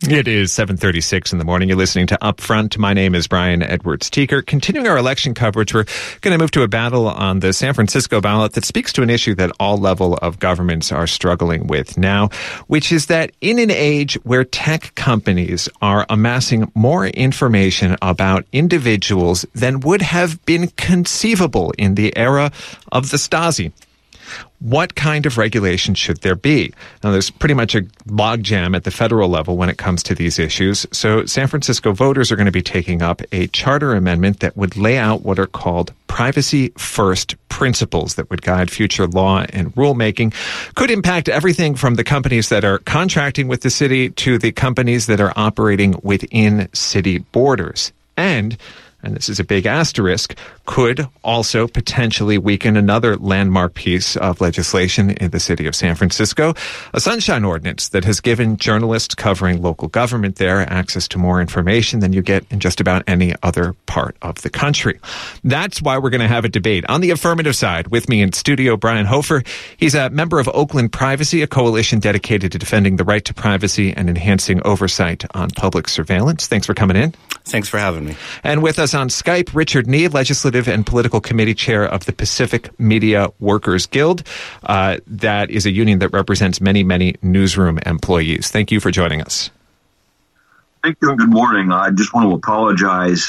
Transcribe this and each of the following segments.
It is 7:36 in the morning. You're listening to Upfront. My name is Brian Edwards-Teeker. Continuing our election coverage, we're going to move to a battle on the San Francisco ballot that speaks to an issue that all level of governments are struggling with now, which is that in an age where tech companies are amassing more information about individuals than would have been conceivable in the era of the Stasi, what kind of regulation should there be? Now, there's pretty much a logjam at the federal level when it comes to these issues. So San Francisco voters are going to be taking up a charter amendment that would lay out what are called privacy first principles that would guide future law and rulemaking. Could impact everything from the companies that are contracting with the city to the companies that are operating within city borders. And this is a big asterisk, could also potentially weaken another landmark piece of legislation in the city of San Francisco, a sunshine ordinance that has given journalists covering local government there access to more information than you get in just about any other part of the country. That's why we're going to have a debate on the affirmative side. With me in studio, Brian Hofer. He's a member of Oakland Privacy, a coalition dedicated to defending the right to privacy and enhancing oversight on public surveillance. Thanks for coming in. Thanks for having me. And with us on Skype, Richard Nee, Legislative and Political Committee Chair of the Pacific Media Workers Guild. That is a union that represents many, many newsroom employees. Thank you for joining us. Thank you and good morning. I just want to apologize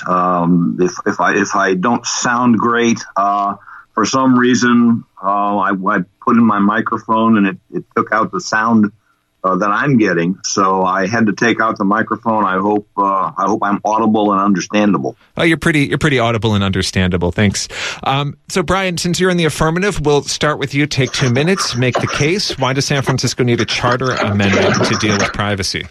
if I don't sound great. For some reason, I put in my microphone and it took out the sound that I'm getting, so I had to take out the microphone. I hope I'm audible and understandable. Oh, you're pretty audible and understandable. Thanks. So, Brian, since you're in the affirmative, we'll start with you. Take 2 minutes, make the case. Why does San Francisco need a charter amendment to deal with privacy?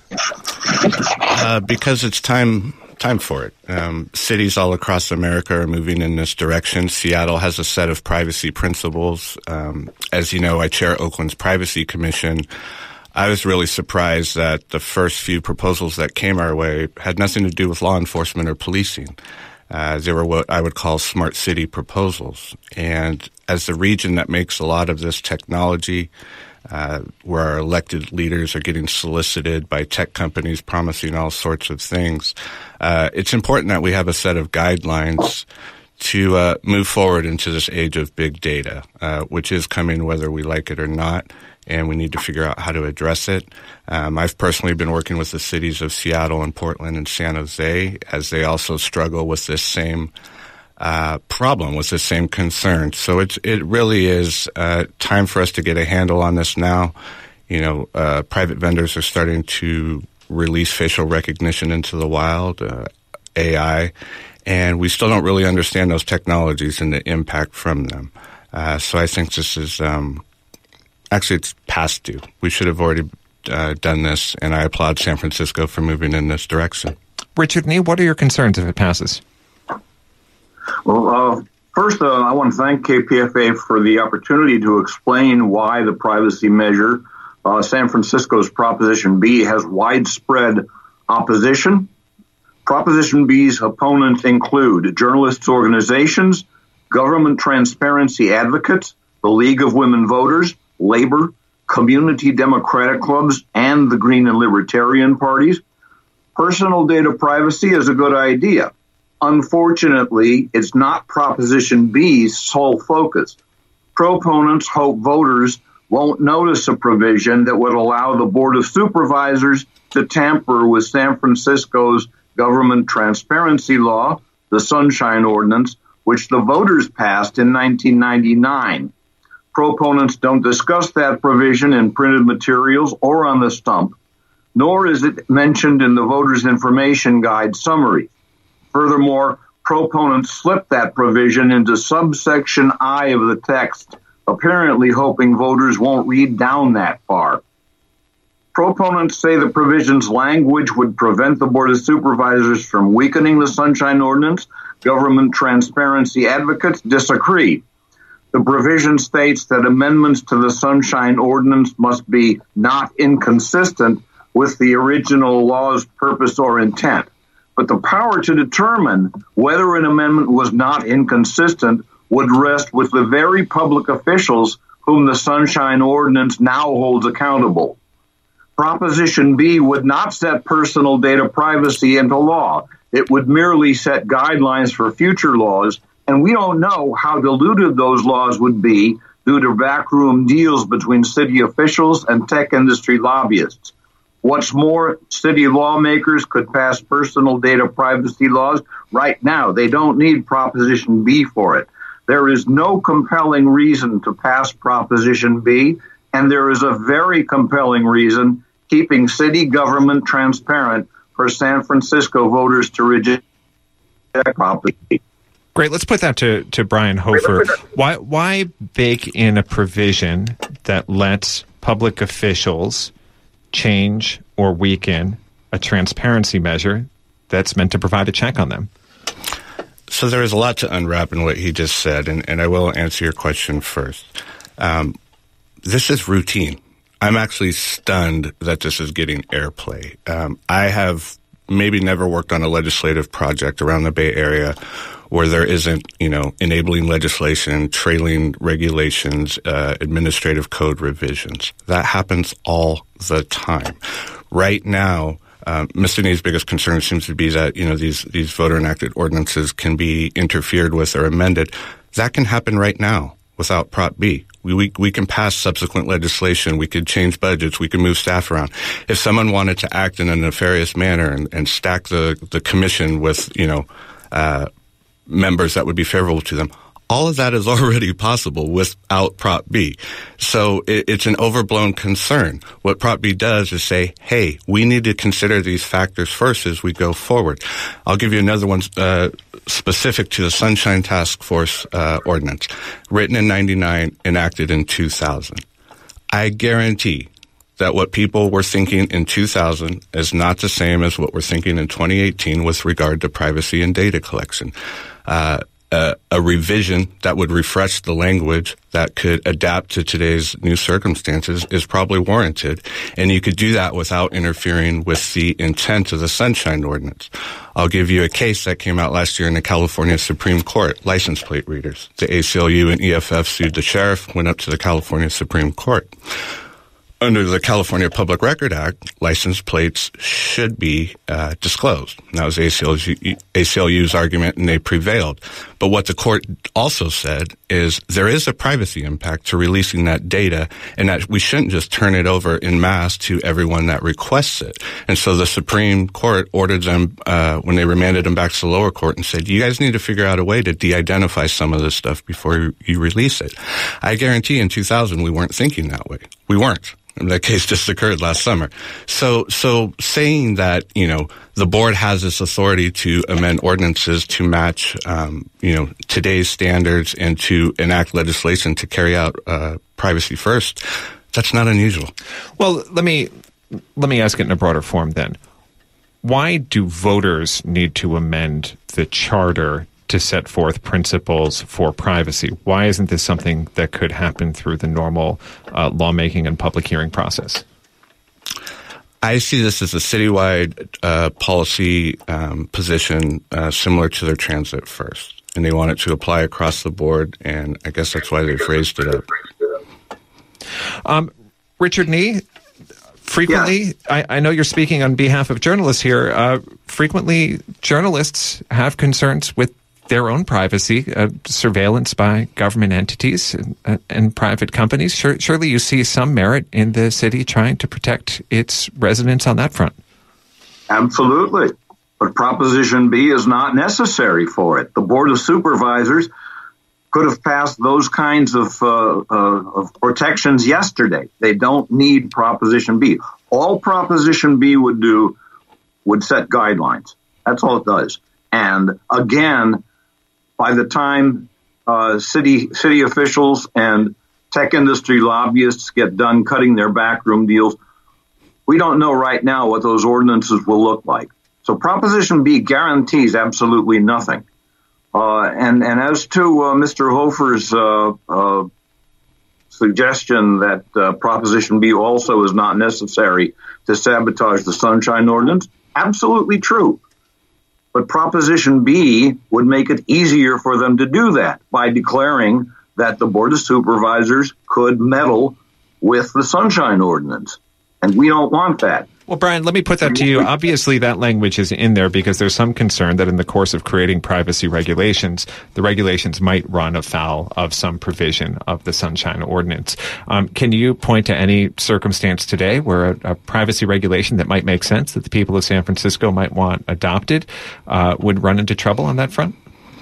Because it's time for it. Cities all across America are moving in this direction. Seattle has a set of privacy principles. As you know, I chair Oakland's Privacy Commission. I was really surprised that the first few proposals that came our way had nothing to do with law enforcement or policing. They were what I would call smart city proposals. And as the region that makes a lot of this technology, where our elected leaders are getting solicited by tech companies promising all sorts of things, it's important that we have a set of guidelines to move forward into this age of big data, which is coming whether we like it or not. And we need to figure out how to address it. I've personally been working with the cities of Seattle and Portland and San Jose as they also struggle with this same problem, with this same concern. So it really is time for us to get a handle on this now. You know, private vendors are starting to release facial recognition into the wild, AI, and we still don't really understand those technologies and the impact from them. So I think this is... Actually, it's past due. We should have already done this, and I applaud San Francisco for moving in this direction. Richard Nee, what are your concerns if it passes? Well, first, I want to thank KPFA for the opportunity to explain why the privacy measure, San Francisco's Proposition B, has widespread opposition. Proposition B's opponents include journalists' organizations, government transparency advocates, the League of Women Voters, Labor, community democratic clubs, and the Green and Libertarian parties. Personal data privacy is a good idea. Unfortunately, it's not Proposition B's sole focus. Proponents hope voters won't notice a provision that would allow the Board of Supervisors to tamper with San Francisco's government transparency law, the Sunshine Ordinance, which the voters passed in 1999. Proponents don't discuss that provision in printed materials or on the stump, nor is it mentioned in the Voters' Information Guide summary. Furthermore, proponents slipped that provision into subsection I of the text, apparently hoping voters won't read down that far. Proponents say the provision's language would prevent the Board of Supervisors from weakening the Sunshine Ordinance. Government transparency advocates disagree. The provision states that amendments to the Sunshine Ordinance must be not inconsistent with the original law's purpose or intent. But the power to determine whether an amendment was not inconsistent would rest with the very public officials whom the Sunshine Ordinance now holds accountable. Proposition B would not set personal data privacy into law. It would merely set guidelines for future laws, and we don't know how diluted those laws would be due to backroom deals between city officials and tech industry lobbyists. What's more, city lawmakers could pass personal data privacy laws right now. They don't need Proposition B for it. There is no compelling reason to pass Proposition B, and there is a very compelling reason keeping city government transparent for San Francisco voters to reject Proposition B. Great. Let's put that to Brian Hofer. Why bake in a provision that lets public officials change or weaken a transparency measure that's meant to provide a check on them? So there is a lot to unwrap in what he just said, and I will answer your question first. This is routine. I'm actually stunned that this is getting airplay. I have maybe never worked on a legislative project around the Bay Area where there isn't, enabling legislation, trailing regulations, administrative code revisions. That happens all the time. Right now, Mr. Nee's biggest concern seems to be that, these voter enacted ordinances can be interfered with or amended. That can happen right now without Prop B. We can pass subsequent legislation. We could change budgets. We can move staff around. If someone wanted to act in a nefarious manner and stack the commission with, members that would be favorable to them, all of that is already possible without Prop B. So it's an overblown concern. What Prop B does is say, hey, we need to consider these factors first as we go forward. I'll give you another one specific to the Sunshine Task Force ordinance, written in 1999, enacted in 2000. I guarantee that what people were thinking in 2000 is not the same as what we're thinking in 2018 with regard to privacy and data collection. A revision that would refresh the language that could adapt to today's new circumstances is probably warranted, and you could do that without interfering with the intent of the Sunshine Ordinance. I'll give you a case that came out last year in the California Supreme Court, license plate readers. The ACLU and EFF sued the sheriff, went up to the California Supreme Court. Under the California Public Record Act, license plates should be disclosed. That was ACLU's argument, and they prevailed. But what the court also said is there is a privacy impact to releasing that data, and that we shouldn't just turn it over en masse to everyone that requests it. And so the Supreme Court ordered them, when they remanded them back to the lower court, and said, you guys need to figure out a way to de-identify some of this stuff before you release it. I guarantee in 2000 we weren't thinking that way. We weren't. That case just occurred last summer. So saying that, the board has this authority to amend ordinances to match, today's standards and to enact legislation to carry out privacy first, that's not unusual. Well, let me ask it in a broader form then. Why do voters need to amend the charter to set forth principles for privacy? Why isn't this something that could happen through the normal lawmaking and public hearing process? I see this as a citywide policy position similar to their transit first, and they want it to apply across the board, and I guess that's why they've raised it up. Richard Nee, frequently, yeah. I know you're speaking on behalf of journalists here. Frequently, journalists have concerns with their own privacy, surveillance by government entities and private companies. Surely you see some merit in the city trying to protect its residents on that front. Absolutely. But Proposition B is not necessary for it. The Board of Supervisors could have passed those kinds of protections yesterday. They don't need Proposition B. All Proposition B would do would set guidelines. That's all it does. And again, by the time city officials and tech industry lobbyists get done cutting their backroom deals, we don't know right now what those ordinances will look like. So Proposition B guarantees absolutely nothing. And as to Mr. Hofer's suggestion that Proposition B also is not necessary to sabotage the Sunshine Ordinance, absolutely true. But Proposition B would make it easier for them to do that by declaring that the Board of Supervisors could meddle with the Sunshine Ordinance. And we don't want that. Well, Brian, let me put that to you. Obviously, that language is in there because there's some concern that in the course of creating privacy regulations, the regulations might run afoul of some provision of the Sunshine Ordinance. Can you point to any circumstance today where a privacy regulation that might make sense, that the people of San Francisco might want adopted, would run into trouble on that front?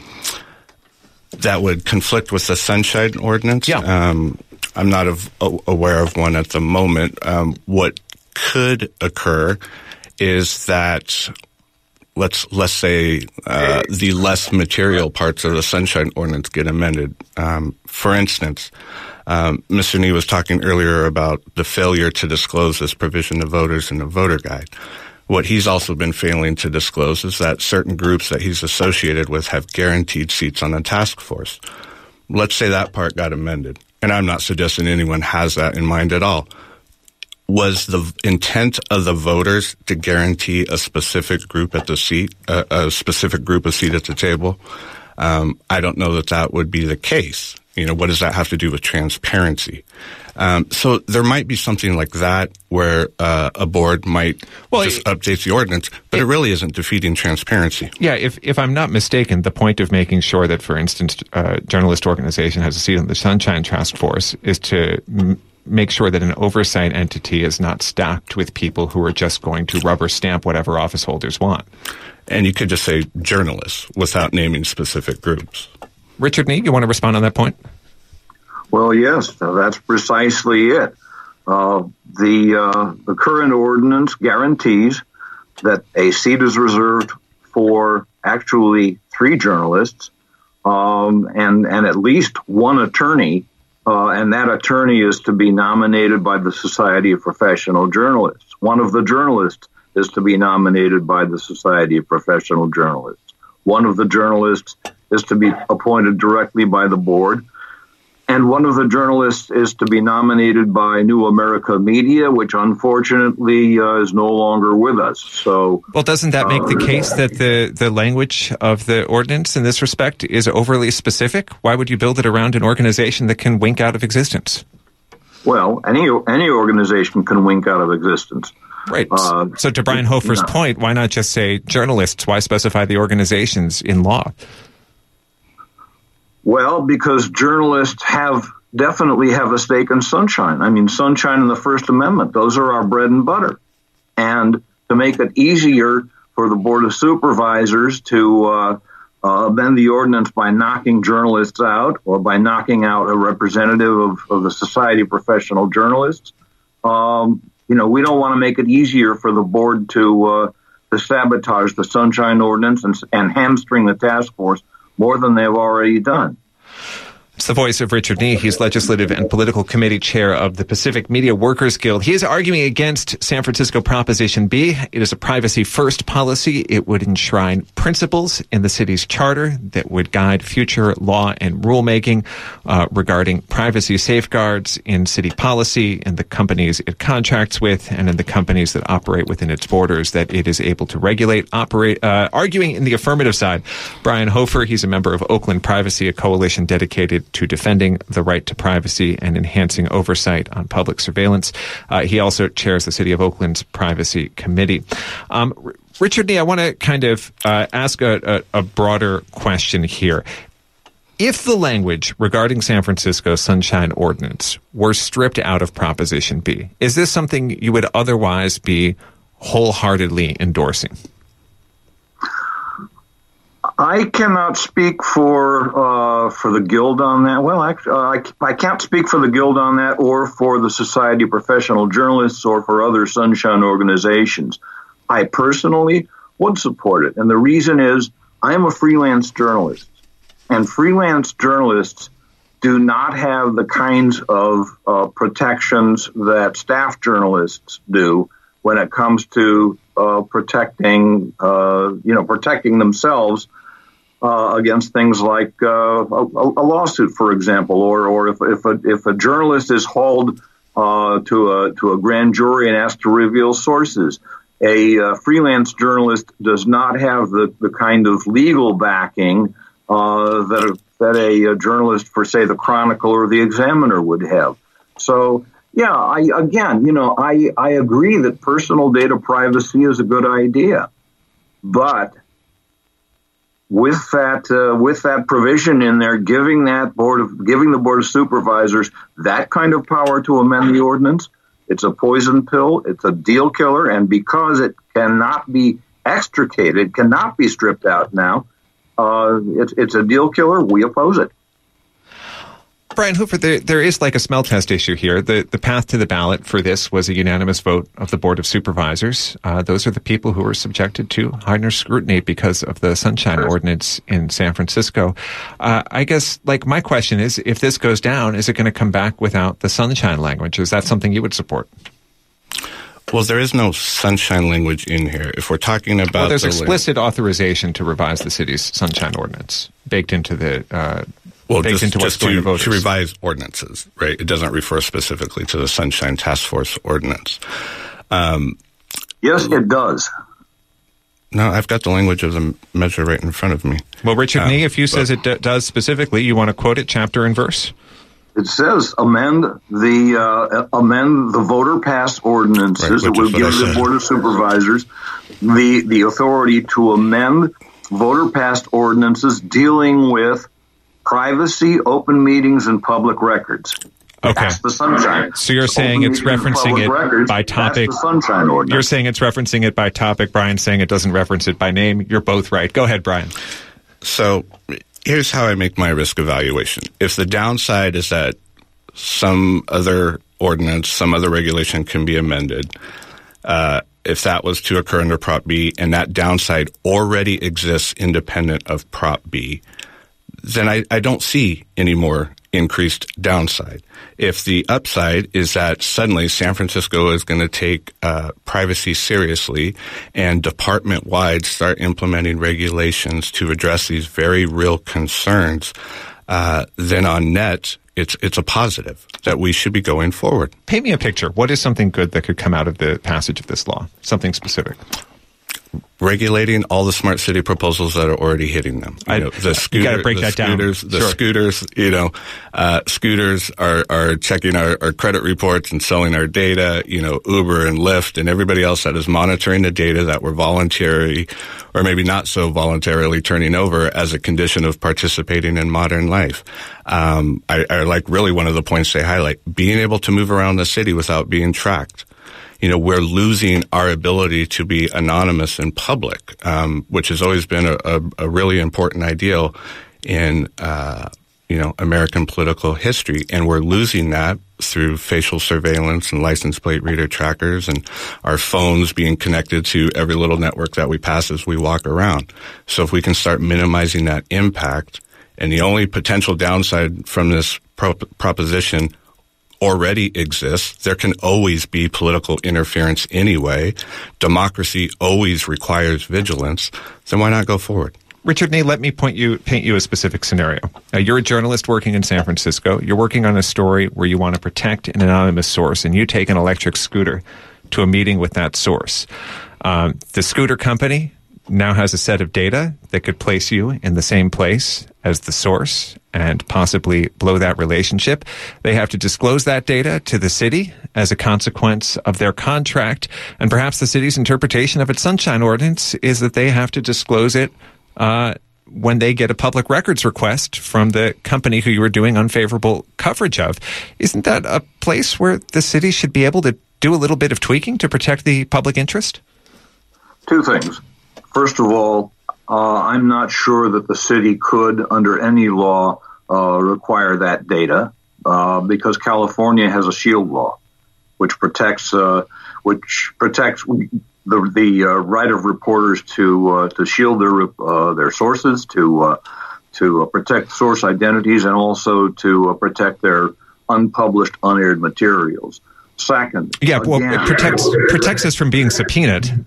That would conflict with the Sunshine Ordinance? Yeah. I'm not aware of one at the moment. What could occur is that let's say the less material parts of the Sunshine Ordinance get amended. For instance, Mr. Nee was talking earlier about the failure to disclose this provision to voters in the voter guide. What he's also been failing to disclose is that certain groups that he's associated with have guaranteed seats on the task force. Let's say that part got amended, and I'm not suggesting anyone has that in mind at all. Was the intent of the voters to guarantee a specific group at the seat, a specific group a seat at the table? I don't know that would be the case. What does that have to do with transparency? So there might be something like that where a board might just update the ordinance, but it really isn't defeating transparency. Yeah, if I'm not mistaken, the point of making sure that, for instance, a journalist organization has a seat on the Sunshine Task Force is to make sure that an oversight entity is not stacked with people who are just going to rubber stamp whatever office holders want. And you could just say journalists without naming specific groups. Richard Nee, you want to respond on that point? Well, yes, that's precisely it. The current ordinance guarantees that a seat is reserved for actually 3 journalists and at least 1 attorney, and that attorney is to be nominated by the Society of Professional Journalists. One of the journalists is to be nominated by the Society of Professional Journalists. One of the journalists is to be appointed directly by the board. And one of the journalists is to be nominated by New America Media, which unfortunately is no longer with us. So, well, doesn't that make the case that the language of the ordinance in this respect is overly specific? Why would you build it around an organization that can wink out of existence? Well, any organization can wink out of existence. Right. So to Brian Hofer's point, why not just say journalists? Why specify the organizations in law? Well, because journalists definitely have a stake in Sunshine. I mean, Sunshine and the First Amendment, those are our bread and butter. And to make it easier for the Board of Supervisors to amend the ordinance by knocking journalists out or by knocking out a representative of the Society of Professional Journalists, we don't want to make it easier for the board to sabotage the Sunshine Ordinance and hamstring the task force more than they've already done. It's the voice of Richard Nee. He's Legislative and Political Committee Chair of the Pacific Media Workers Guild. He is arguing against San Francisco Proposition B. It is a privacy-first policy. It would enshrine principles in the city's charter that would guide future law and rulemaking regarding privacy safeguards in city policy and the companies it contracts with and in the companies that operate within its borders that it is able to regulate, arguing in the affirmative side. Brian Hofer, he's a member of Oakland Privacy, a coalition dedicated to defending the right to privacy and enhancing oversight on public surveillance. He also chairs the City of Oakland's Privacy Committee. Richard Nee, I want to kind of ask a broader question here. If the language regarding San Francisco's Sunshine Ordinance were stripped out of Proposition B, is this something you would otherwise be wholeheartedly endorsing? I cannot speak for the Guild on that. Well, I can't speak for the Guild on that or for the Society of Professional Journalists or for other Sunshine organizations. I personally would support it. And the reason is I am a freelance journalist. And freelance journalists do not have the kinds of protections that staff journalists do when it comes to protecting themselves against things like a lawsuit, for example, or if a journalist is hauled to a grand jury and asked to reveal sources. A freelance journalist does not have the kind of legal backing that a journalist for, say, the Chronicle or the Examiner would have. So Yeah, I agree that personal data privacy is a good idea, but with that provision in there, giving the Board of Supervisors that kind of power to amend the ordinance, it's a poison pill, it's a deal killer, and because it cannot be extricated, cannot be stripped out now, it's a deal killer. We oppose it. Brian Hoover, there is like a smell test issue here. The path to the ballot for this was a unanimous vote of the Board of Supervisors. Those are the people who were subjected to higher scrutiny because of the Sunshine Ordinance in San Francisco. I guess, like, my question is, if this goes down, is it going to come back without the Sunshine language? Is that something you would support? Well, there is no sunshine language in here. If we're talking about there's explicit authorization to revise the city's Sunshine Ordinance baked into the to revise ordinances, right? It doesn't refer specifically to the Sunshine Task Force Ordinance. Yes, it does. No, I've got the language of the measure right in front of me. Well, Richard Nee, if you says it does specifically, you want to quote it chapter and verse? It says amend the voter pass ordinances. Right, it would give the Board of Supervisors the authority to amend voter pass ordinances dealing with privacy, open meetings, and public records. Okay. That's the Sunshine. So you're saying it's referencing it by topic. That's the Sunshine Ordinance. You're saying it's referencing it by topic. Brian's saying it doesn't reference it by name. You're both right. Go ahead, Brian. So here's how I make my risk evaluation. If the downside is that some other ordinance, some other regulation can be amended, if that was to occur under Prop B and that downside already exists independent of Prop B, then I don't see any more increased downside. If the upside is that suddenly San Francisco is going to take privacy seriously and department-wide start implementing regulations to address these very real concerns, then on net, it's a positive that we should be going forward. Paint me a picture. What is something good that could come out of the passage of this law? Something specific. Regulating all the smart city proposals that are already hitting them. You got to break that down. Scooters, scooters are checking our credit reports and selling our data. Uber and Lyft and everybody else that is monitoring the data that we're voluntarily, or maybe not so voluntarily, turning over as a condition of participating in modern life. I like really one of the points they highlight: being able to move around the city without being tracked. We're losing our ability to be anonymous in public, which has always been a really important ideal in, American political history. And we're losing that through facial surveillance and license plate reader trackers and our phones being connected to every little network that we pass as we walk around. So if we can start minimizing that impact, and the only potential downside from this proposition already exists. There can always be political interference anyway. Democracy always requires vigilance. Then why not go forward? Richard Nee, let me paint you a specific scenario. You're a journalist working in San Francisco. You're working on a story where you want to protect an anonymous source, and you take an electric scooter to a meeting with that source. The scooter company now has a set of data that could place you in the same place as the source and possibly blow that relationship. They have to disclose that data to the city as a consequence of their contract. And perhaps the city's interpretation of its Sunshine Ordinance is that they have to disclose it when they get a public records request from the company who you were doing unfavorable coverage of. Isn't that a place where the city should be able to do a little bit of tweaking to protect the public interest? Two things. First of all, I'm not sure that the city could, under any law, require that data because California has a shield law, which protects the right of reporters to shield their sources, to protect source identities, and also to protect their unpublished, unaired materials. Second, it protects us from being subpoenaed.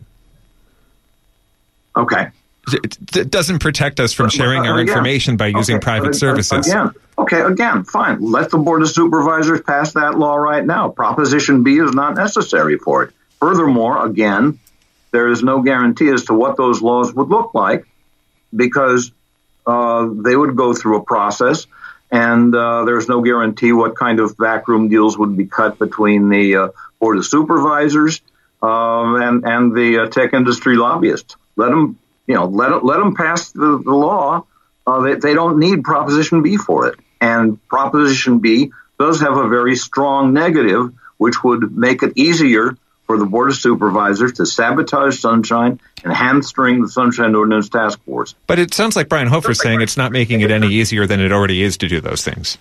Okay. It doesn't protect us from sharing our information by using private services. Again, fine. Let the Board of Supervisors pass that law right now. Proposition B is not necessary for it. Furthermore, again, there is no guarantee as to what those laws would look like because they would go through a process and there's no guarantee what kind of backroom deals would be cut between the Board of Supervisors and the tech industry lobbyists. Let them pass the law. They don't need Proposition B for it, and Proposition B does have a very strong negative, which would make it easier for the Board of Supervisors to sabotage Sunshine and hamstring the Sunshine Ordinance Task Force. But it sounds like Brian Hofer is saying it's not making it any easier than it already is to do those things.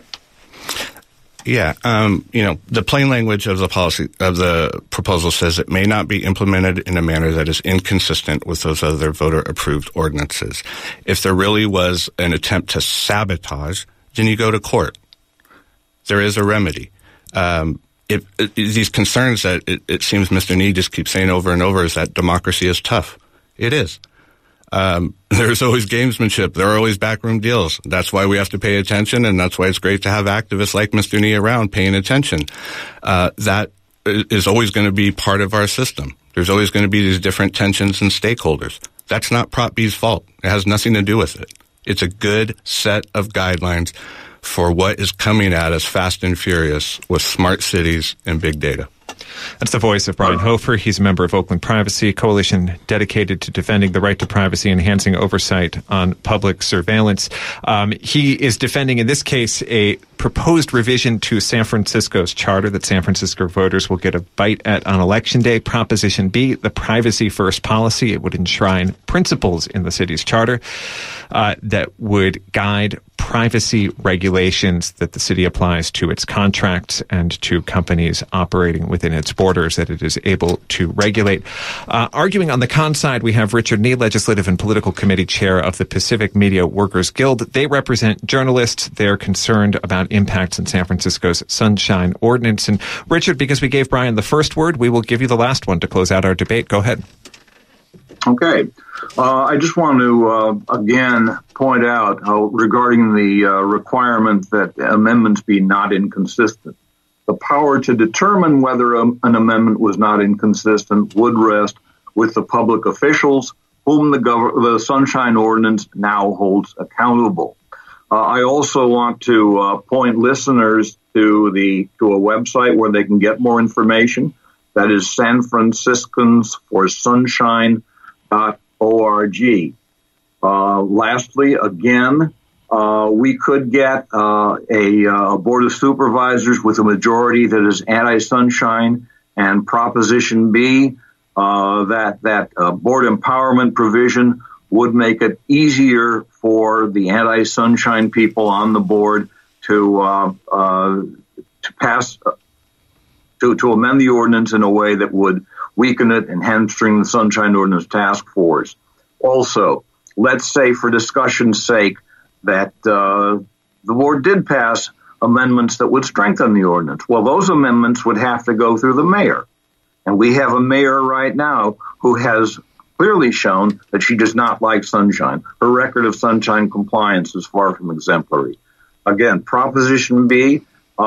Yeah, the plain language of the policy of the proposal says it may not be implemented in a manner that is inconsistent with those other voter-approved ordinances. If there really was an attempt to sabotage, then you go to court. There is a remedy. These concerns that it seems Mr. Nee just keeps saying over and over is that democracy is tough. It is. There's always gamesmanship. There are always backroom deals. That's why we have to pay attention, and that's why it's great to have activists like Mr. Nee around paying attention. That is always going to be part of our system. There's always going to be these different tensions and stakeholders. That's not Prop B's fault. It has nothing to do with it. It's a good set of guidelines for what is coming at us fast and furious with smart cities and big data. That's the voice of Brian Hofer. He's a member of Oakland Privacy, a coalition dedicated to defending the right to privacy, enhancing oversight on public surveillance. He is defending, in this case, a proposed revision to San Francisco's charter that San Francisco voters will get a bite at on Election Day. Proposition B, the privacy first policy. It would enshrine principles in the city's charter that would guide privacy regulations that the city applies to its contracts and to companies operating within its borders that it is able to regulate. Arguing on the con side, we have Richard Nee, Legislative and Political Committee Chair of the Pacific Media Workers Guild. They represent journalists. They're concerned about impacts in San Francisco's Sunshine Ordinance. And Richard, because we gave Brian the first word, we will give you the last one to close out our debate. Go ahead. Okay. I just want to, again, point out regarding the requirement that amendments be not inconsistent. The power to determine whether an amendment was not inconsistent would rest with the public officials whom the Sunshine Ordinance now holds accountable. I also want to point listeners to a website where they can get more information. That is San Franciscans for Sunshine.org. Lastly, again, we could get a Board of Supervisors with a majority that is anti-sunshine, and Proposition B, that board empowerment provision would make it easier for the anti-sunshine people on the board to pass to amend the ordinance in a way that would weaken it and hamstring the Sunshine Ordinance Task Force. Also, let's say for discussion's sake that the board did pass amendments that would strengthen the ordinance. Well, those amendments would have to go through the mayor. And we have a mayor right now who has clearly shown that she does not like sunshine. Her record of sunshine compliance is far from exemplary. Again, Proposition B,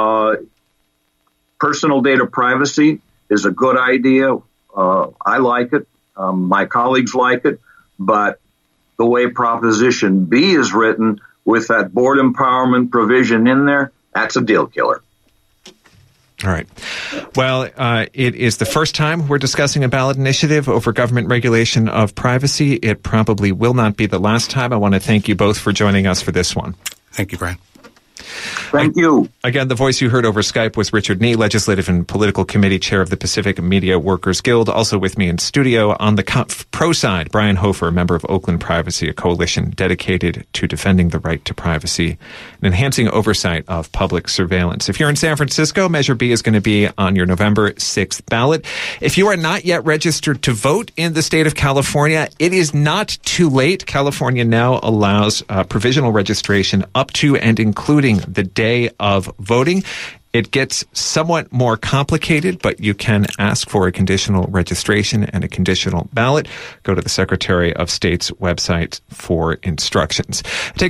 personal data privacy is a good idea. I like it. My colleagues like it. But the way Proposition B is written with that board empowerment provision in there, that's a deal killer. All right. Well, it is the first time we're discussing a ballot initiative over government regulation of privacy. It probably will not be the last time. I want to thank you both for joining us for this one. Thank you, Brian. Thank you. Again, the voice you heard over Skype was Richard Nee, Legislative and Political Committee Chair of the Pacific Media Workers Guild. Also with me in studio on the pro side, Brian Hofer, a member of Oakland Privacy, a coalition dedicated to defending the right to privacy and enhancing oversight of public surveillance. If you're in San Francisco, Measure B is going to be on your November 6th ballot. If you are not yet registered to vote in the state of California, it is not too late. California now allows provisional registration up to and including the day of voting. It gets somewhat more complicated, but you can ask for a conditional registration and a conditional ballot. Go to the Secretary of State's website for instructions.